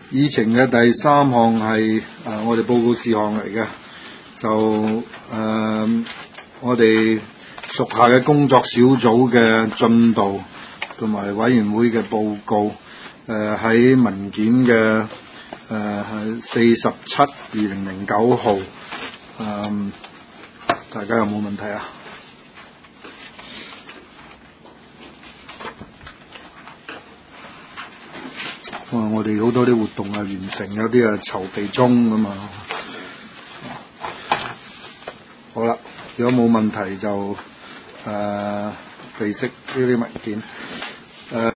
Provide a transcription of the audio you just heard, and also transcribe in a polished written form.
議程嘅第3項係我哋報告事項嚟嘅，就我哋屬下嘅工作小組嘅進度同埋委員會嘅報告，喺文件嘅47/2009號，大家有冇問題啊？我哋好多啲活動完成，有啲籌備中咁啊。好啦，如果冇問題就備悉呢啲文件。